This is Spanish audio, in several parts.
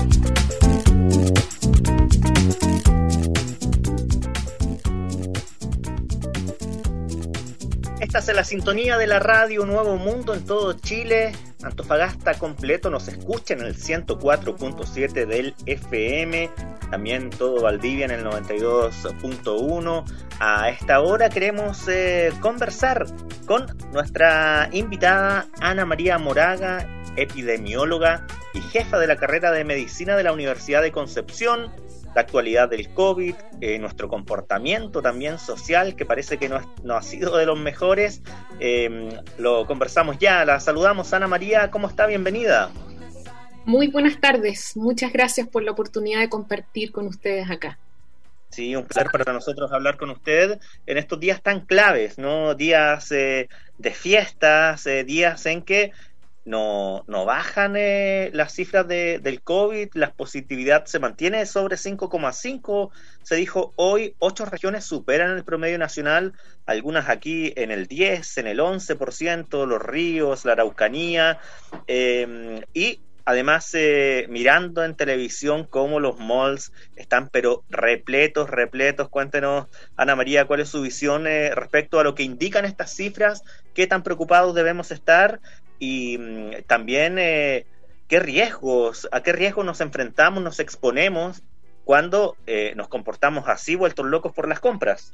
Estás en la sintonía de la radio Nuevo Mundo en todo Chile. Antofagasta completo nos escucha en el 104.7 del FM. También todo Valdivia en el 92.1. A esta hora queremos conversar con nuestra invitada Ana María Moraga, epidemióloga y jefa de la carrera de Medicina de la Universidad de Concepción. La actualidad del COVID, nuestro comportamiento también social, que parece que no ha sido de los mejores. Lo conversamos ya, la saludamos. Ana María, ¿cómo está? Bienvenida. Muy buenas tardes, muchas gracias por la oportunidad de compartir con ustedes acá. Sí, un placer para nosotros hablar con usted en estos días tan claves, ¿no? Días de fiestas, días en que no bajan las cifras del COVID, la positividad se mantiene sobre 5,5, se dijo hoy, 8 regiones superan el promedio nacional, algunas aquí en el 10, en el 11%, Los Ríos, la Araucanía, y además mirando en televisión cómo los malls están pero repletos. Cuéntenos, Ana María, cuál es su visión respecto a lo que indican estas cifras, qué tan preocupados debemos estar. Y también a qué riesgos nos enfrentamos, nos exponemos cuando nos comportamos así, vueltos locos por las compras.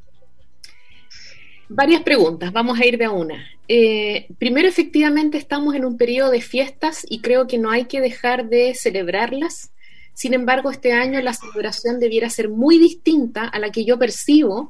Varias preguntas, vamos a ir de a una. Primero, efectivamente, estamos en un periodo de fiestas y creo que no hay que dejar de celebrarlas. Sin embargo, este año la celebración debiera ser muy distinta a la que yo percibo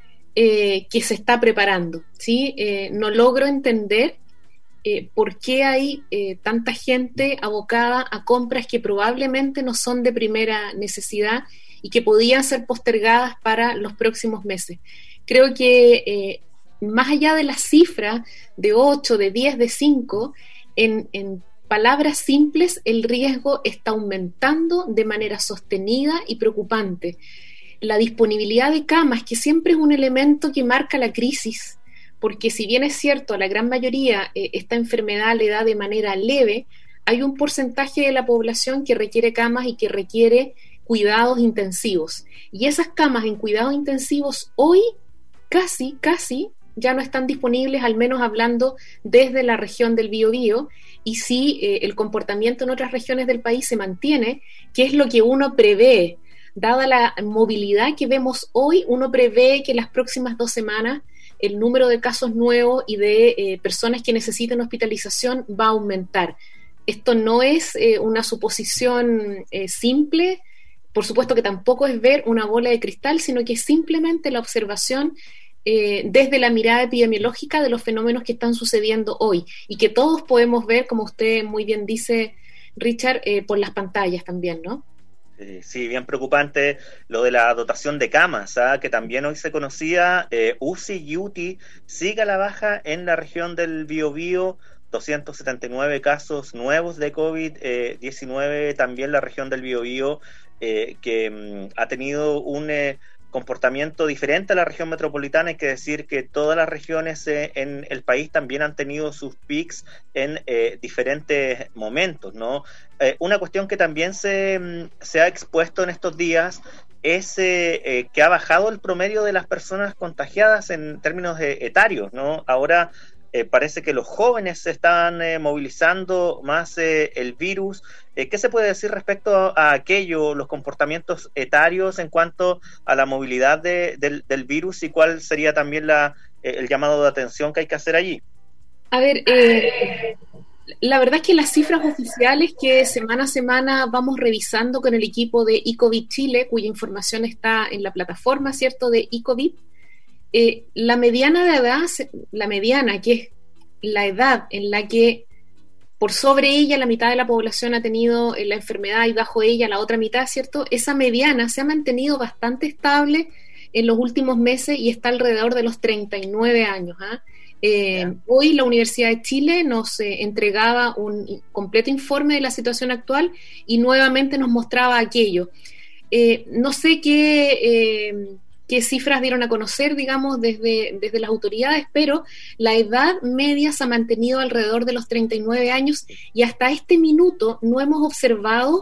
que se está preparando, ¿sí? No logro entender por qué hay tanta gente abocada a compras que probablemente no son de primera necesidad y que podían ser postergadas para los próximos meses. Creo que más allá de las cifras de 8, de 10, de 5, en palabras simples, el riesgo está aumentando de manera sostenida y preocupante. La disponibilidad de camas, que siempre es un elemento que marca la crisis, porque si bien es cierto, a la gran mayoría esta enfermedad le da de manera leve, hay un porcentaje de la población que requiere camas y que requiere cuidados intensivos. Y esas camas en cuidados intensivos hoy casi ya no están disponibles, al menos hablando desde la región del Biobío, y si el comportamiento en otras regiones del país se mantiene, que es lo que uno prevé. Dada la movilidad que vemos hoy, uno prevé que las próximas 2 semanas el número de casos nuevos y de personas que necesiten hospitalización va a aumentar. Esto no es una suposición simple, por supuesto que tampoco es ver una bola de cristal, sino que es simplemente la observación desde la mirada epidemiológica de los fenómenos que están sucediendo hoy y que todos podemos ver, como usted muy bien dice, Richard, por las pantallas también, ¿no? Sí, bien preocupante lo de la dotación de camas, que también hoy se conocía. UCI y UTI sigue a la baja en la región del Biobío, 279 casos nuevos de COVID-19, también la región del Biobío, que ha tenido un comportamiento diferente a la región metropolitana. Hay que decir que todas las regiones en el país también han tenido sus pics en diferentes momentos, ¿no? Una cuestión que también se ha expuesto en estos días es que ha bajado el promedio de las personas contagiadas en términos etarios, ¿no? Ahora parece que los jóvenes se están movilizando más el virus. ¿Qué se puede decir respecto a aquello, los comportamientos etarios en cuanto a la movilidad del virus, y cuál sería también el llamado de atención que hay que hacer allí? A ver, la verdad es que las cifras oficiales que semana a semana vamos revisando con el equipo de eCovid Chile, cuya información está en la plataforma, ¿cierto?, de eCovid, la mediana de edad, que es la edad en la que por sobre ella la mitad de la población ha tenido la enfermedad y bajo ella la otra mitad, ¿cierto? Esa mediana se ha mantenido bastante estable en los últimos meses y está alrededor de los 39 años. Hoy la Universidad de Chile nos entregaba un completo informe de la situación actual y nuevamente nos mostraba aquello. No sé qué cifras dieron a conocer, digamos, desde las autoridades, pero la edad media se ha mantenido alrededor de los 39 años y hasta este minuto no hemos observado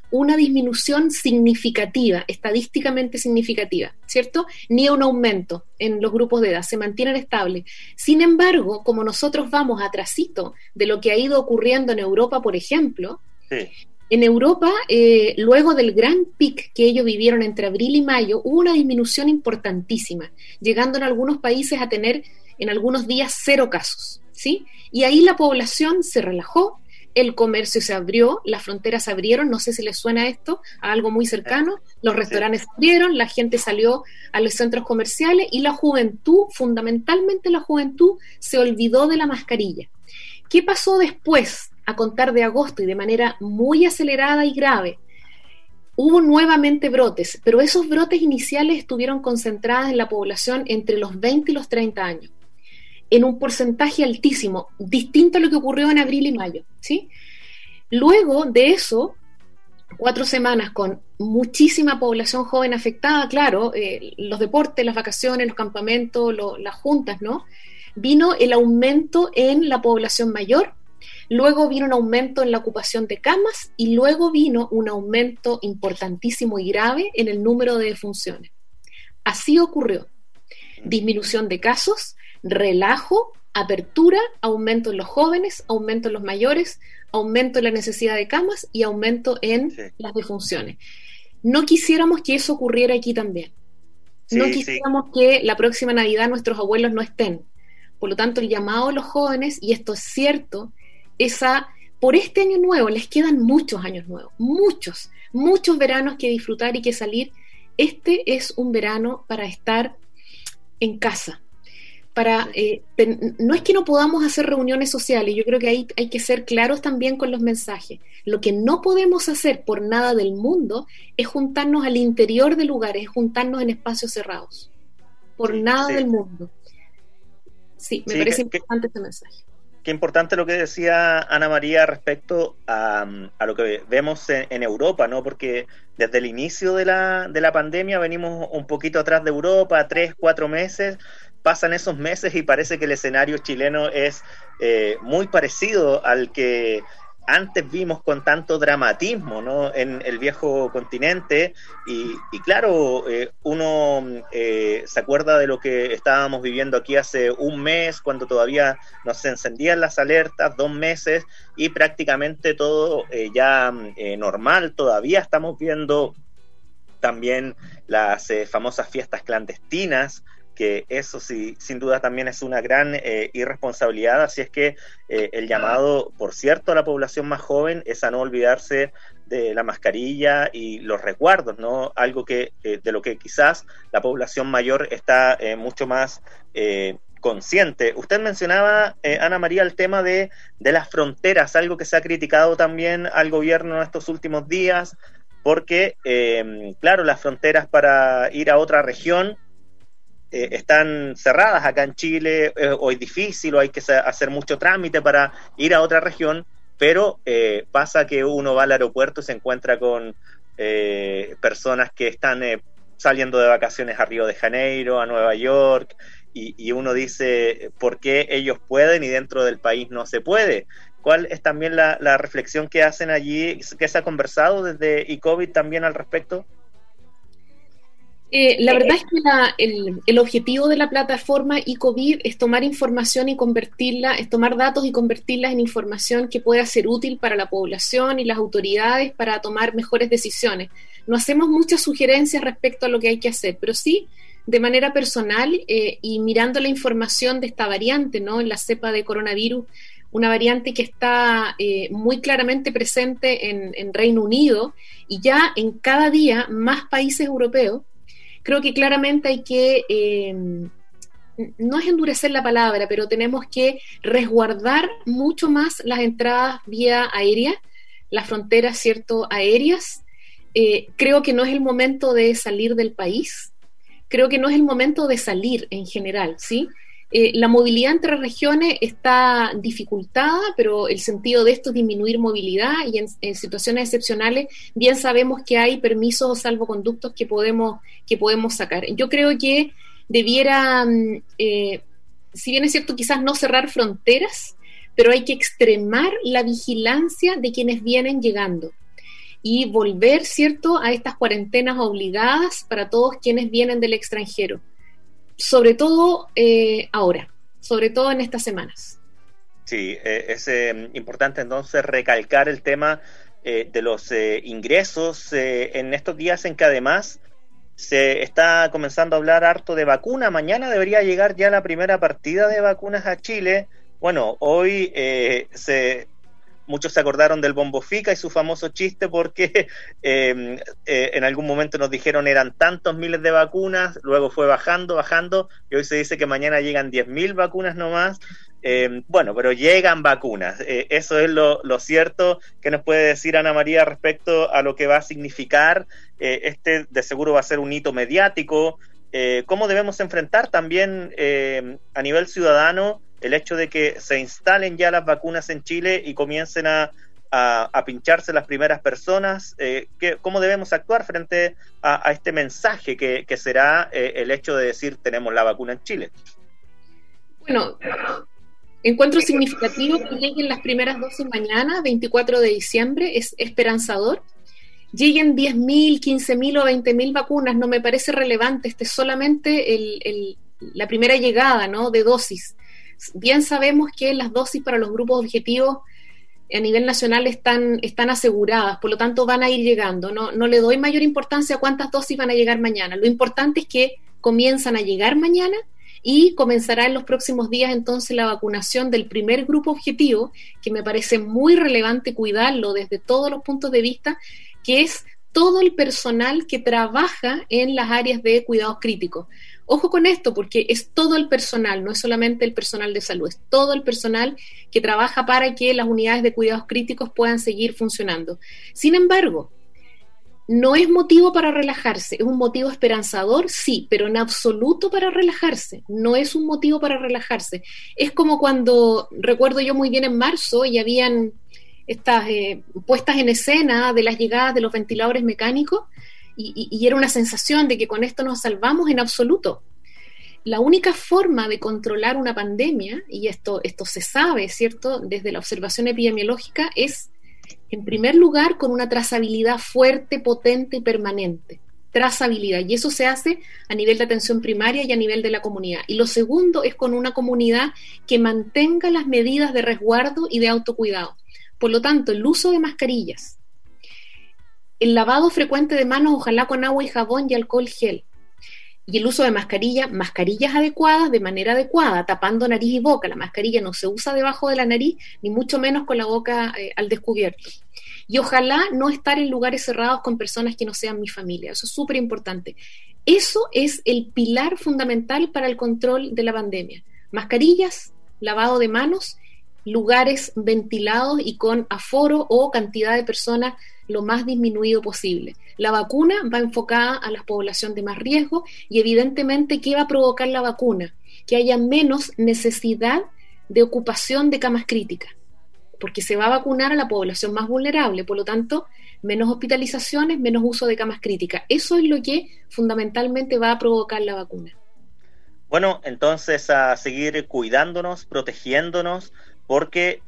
una disminución significativa, estadísticamente significativa, ¿cierto? Ni un aumento en los grupos de edad, se mantienen estables. Sin embargo, como nosotros vamos atrasito de lo que ha ido ocurriendo en Europa, por ejemplo, sí. En Europa, luego del gran pic que ellos vivieron entre abril y mayo, hubo una disminución importantísima, llegando en algunos países a tener en algunos días 0 casos, ¿sí? Y ahí la población se relajó, el comercio se abrió, las fronteras se abrieron, no sé si les suena esto, a algo muy cercano, los restaurantes se abrieron, la gente salió a los centros comerciales y la juventud, fundamentalmente la juventud, se olvidó de la mascarilla. ¿Qué pasó después? A contar de agosto y de manera muy acelerada y grave, hubo nuevamente brotes, pero esos brotes iniciales estuvieron concentrados en la población entre los 20 y los 30 años, en un porcentaje altísimo, distinto a lo que ocurrió en abril y mayo, ¿sí? Luego de eso, 4 semanas con muchísima población joven afectada, claro, los deportes, las vacaciones, los campamentos, las juntas, ¿no? Vino el aumento en la población mayor. Luego vino un aumento en la ocupación de camas y luego vino un aumento importantísimo y grave en el número de defunciones. Así ocurrió. Disminución de casos, relajo, apertura, aumento en los jóvenes, aumento en los mayores, aumento en la necesidad de camas y aumento en las defunciones. No quisiéramos que eso ocurriera aquí también. No quisiéramos que la próxima Navidad nuestros abuelos no estén. Por lo tanto, el llamado a los jóvenes, y esto es cierto, por este año nuevo, les quedan muchos años nuevos, muchos veranos que disfrutar y que salir. Este es un verano para estar en casa, no es que no podamos hacer reuniones sociales, yo creo que ahí hay que ser claros también con los mensajes. Lo que no podemos hacer por nada del mundo es juntarnos al interior de lugares, es juntarnos en espacios cerrados, por nada del mundo. Sí, me parece importante este mensaje. Qué importante lo que decía Ana María respecto a lo que vemos en Europa, ¿no? Porque desde el inicio de la pandemia venimos un poquito atrás de Europa, 3-4 meses, pasan esos meses y parece que el escenario chileno es muy parecido al que antes vimos con tanto dramatismo, ¿no? En el viejo continente y claro, uno se acuerda de lo que estábamos viviendo aquí hace un mes, cuando todavía no se encendían las alertas, 2 meses y prácticamente todo ya normal. Todavía estamos viendo también las famosas fiestas clandestinas, que eso sí, sin duda también es una gran irresponsabilidad, así es que el llamado, por cierto, a la población más joven es a no olvidarse de la mascarilla y los resguardos, ¿no? Algo que de lo que quizás la población mayor está mucho más consciente. Usted mencionaba, Ana María, el tema de las fronteras, algo que se ha criticado también al gobierno en estos últimos días, porque, claro, las fronteras para ir a otra región están cerradas acá en Chile, o es difícil, o hay que hacer mucho trámite para ir a otra región, pero pasa que uno va al aeropuerto y se encuentra con personas que están saliendo de vacaciones a Río de Janeiro, a Nueva York, y uno dice, ¿por qué ellos pueden y dentro del país no se puede? ¿Cuál es también la reflexión que hacen allí, que se ha conversado desde eCovid también al respecto? La verdad es que el objetivo de la plataforma eCovid es tomar información y convertirla, es tomar datos y convertirlas en información que pueda ser útil para la población y las autoridades para tomar mejores decisiones. No hacemos muchas sugerencias respecto a lo que hay que hacer, pero sí de manera personal y mirando la información de esta variante, ¿no? En la cepa de coronavirus, una variante que está muy claramente presente en Reino Unido y ya en cada día más países europeos. Creo que claramente hay que, no es endurecer la palabra, pero tenemos que resguardar mucho más las entradas vía aérea, las fronteras, ¿cierto?, aéreas. Creo que no es el momento de salir del país, creo que no es el momento de salir en general, ¿sí? La movilidad entre regiones está dificultada, pero el sentido de esto es disminuir movilidad y en situaciones excepcionales bien sabemos que hay permisos o salvoconductos que podemos sacar. Yo creo que debiera, si bien es cierto quizás no cerrar fronteras, pero hay que extremar la vigilancia de quienes vienen llegando. y volver, ¿cierto?, a estas cuarentenas obligadas para todos quienes vienen del extranjero, sobre todo ahora, sobre todo en estas semanas. Sí, es importante entonces recalcar el tema de los ingresos en estos días en que además se está comenzando a hablar harto de vacuna. Mañana debería llegar ya la primera partida de vacunas a Chile. Bueno, hoy muchos se acordaron del Bombo Fica y su famoso chiste porque en algún momento nos dijeron eran tantos miles de vacunas, luego fue bajando, y hoy se dice que mañana llegan 10.000 vacunas nomás. Bueno, pero llegan vacunas. Eso es lo cierto. ¿Qué nos puede decir Ana María respecto a lo que va a significar? De seguro va a ser un hito mediático. ¿Cómo debemos enfrentar también a nivel ciudadano el hecho de que se instalen ya las vacunas en Chile y comiencen a pincharse las primeras personas? ¿Cómo debemos actuar frente a este mensaje que será el hecho de decir tenemos la vacuna en Chile? Bueno, encuentro significativo que lleguen las primeras dosis mañana, 24 de diciembre, es esperanzador. Lleguen 10.000, 15.000 o 20.000 vacunas, no me parece relevante, solamente la primera llegada, ¿no?, de dosis. Bien sabemos que las dosis para los grupos objetivos a nivel nacional están aseguradas, por lo tanto van a ir llegando. No le doy mayor importancia a cuántas dosis van a llegar mañana. Lo importante es que comienzan a llegar mañana y comenzará en los próximos días entonces la vacunación del primer grupo objetivo, que me parece muy relevante cuidarlo desde todos los puntos de vista, que es todo el personal que trabaja en las áreas de cuidados críticos. Ojo con esto, porque es todo el personal, no es solamente el personal de salud, es todo el personal que trabaja para que las unidades de cuidados críticos puedan seguir funcionando. Sin embargo, no es motivo para relajarse, es un motivo esperanzador, sí, pero en absoluto para relajarse, no es un motivo para relajarse. Es como cuando, recuerdo yo muy bien en marzo, y habían estas puestas en escena de las llegadas de los ventiladores mecánicos, y era una sensación de que con esto nos salvamos. En absoluto. La única forma de controlar una pandemia, y esto se sabe, ¿cierto?, desde la observación epidemiológica, es, en primer lugar, con una trazabilidad fuerte, potente y permanente. Trazabilidad, y eso se hace a nivel de atención primaria y a nivel de la comunidad. Y lo segundo es con una comunidad que mantenga las medidas de resguardo y de autocuidado. Por lo tanto, el uso de mascarillas, el lavado frecuente de manos, ojalá con agua y jabón y alcohol gel, y el uso de mascarillas adecuadas, de manera adecuada, tapando nariz y boca. La mascarilla no se usa debajo de la nariz, ni mucho menos con la boca al descubierto. Y ojalá no estar en lugares cerrados con personas que no sean mi familia. Eso es súper importante. Eso es el pilar fundamental para el control de la pandemia. Mascarillas, lavado de manos, lugares ventilados y con aforo o cantidad de personas lo más disminuido posible. La vacuna va enfocada a la población de más riesgo y evidentemente, ¿qué va a provocar la vacuna? Que haya menos necesidad de ocupación de camas críticas, porque se va a vacunar a la población más vulnerable, por lo tanto, menos hospitalizaciones, menos uso de camas críticas. Eso es lo que fundamentalmente va a provocar la vacuna. Bueno, entonces a seguir cuidándonos, protegiéndonos, porque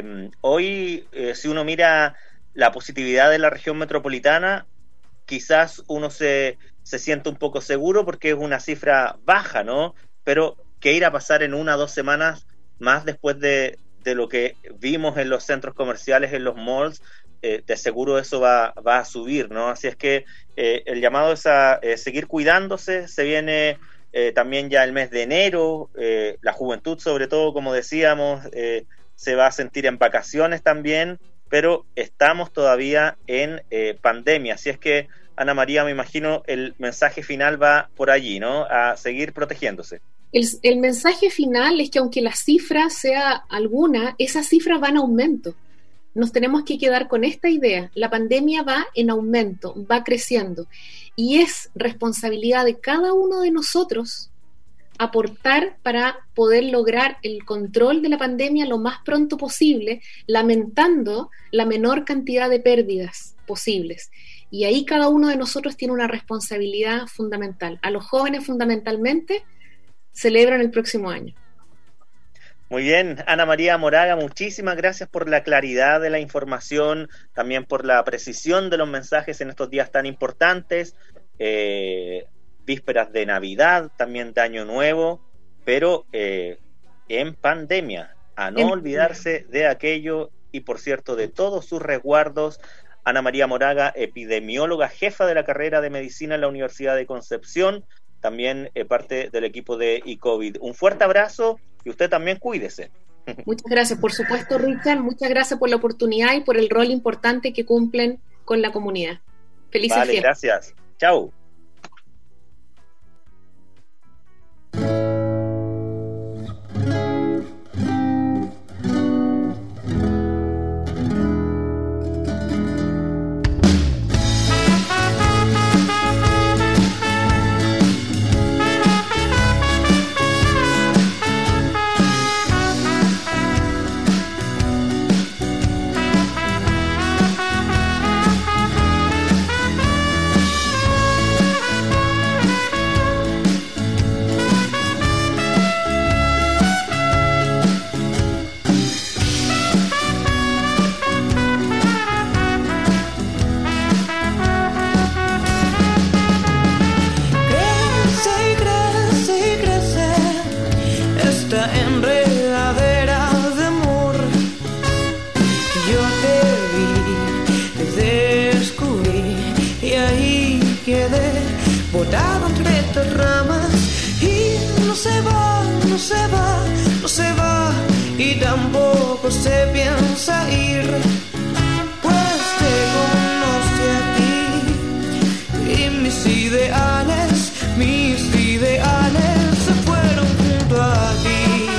hoy, si uno mira la positividad de la región metropolitana, quizás uno se siente un poco seguro porque es una cifra baja, ¿no? Pero ¿qué irá a pasar en 1 o 2 semanas más después de lo que vimos en los centros comerciales, en los malls? De seguro eso va a subir, ¿no? Así es que el llamado es a seguir cuidándose. Se viene también ya el mes de enero, la juventud sobre todo, como decíamos, se va a sentir en vacaciones también, pero estamos todavía en pandemia. Así es que, Ana María, me imagino el mensaje final va por allí, ¿no? A seguir protegiéndose. El mensaje final es que aunque la cifra sea alguna, esas cifras van en aumento. Nos tenemos que quedar con esta idea. La pandemia va en aumento, va creciendo. Y es responsabilidad de cada uno de nosotros aportar para poder lograr el control de la pandemia lo más pronto posible, lamentando la menor cantidad de pérdidas posibles. Y ahí cada uno de nosotros tiene una responsabilidad fundamental. A los jóvenes fundamentalmente celebran el próximo año. Muy bien, Ana María Moraga, muchísimas gracias por la claridad de la información, también por la precisión de los mensajes en estos días tan importantes, vísperas de Navidad, también de Año Nuevo, pero en pandemia, a no olvidarse de aquello y, por cierto, de todos sus resguardos. Ana María Moraga, epidemióloga, jefa de la carrera de medicina en la Universidad de Concepción, también parte del equipo de eCovid. Un fuerte abrazo y usted también cuídese. Muchas gracias, por supuesto, Richard. Muchas gracias por la oportunidad y por el rol importante que cumplen con la comunidad. Felices fiestas. Gracias. Chau. Botado entre estas ramas y no se va, no se va, no se va y tampoco se piensa ir, pues te conoce a ti y mis ideales se fueron junto a ti.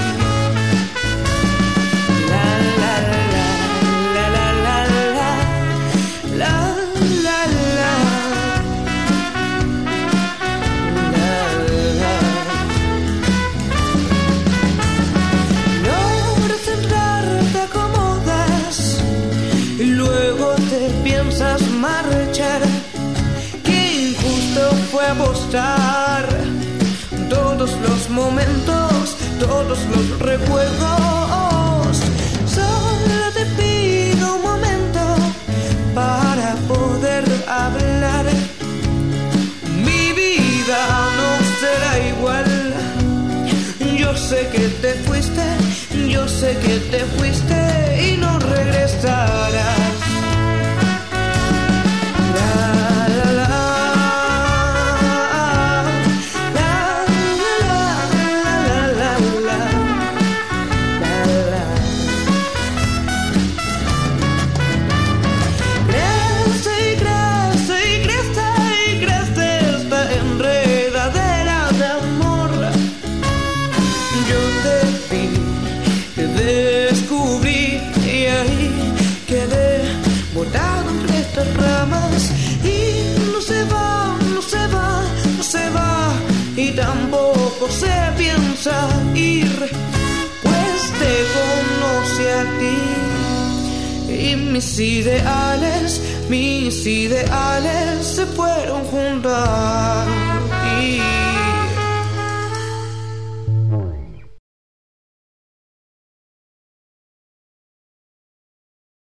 Marchar, qué injusto fue apostar todos los momentos, todos los recuerdos. Solo te pido un momento para poder hablar. Mi vida no será igual. Yo sé que te fuiste, yo sé que te fuiste y no regresarás. Ramas y no se va, no se va, no se va y tampoco se piensa ir, pues te conoce a ti y mis ideales se fueron juntos.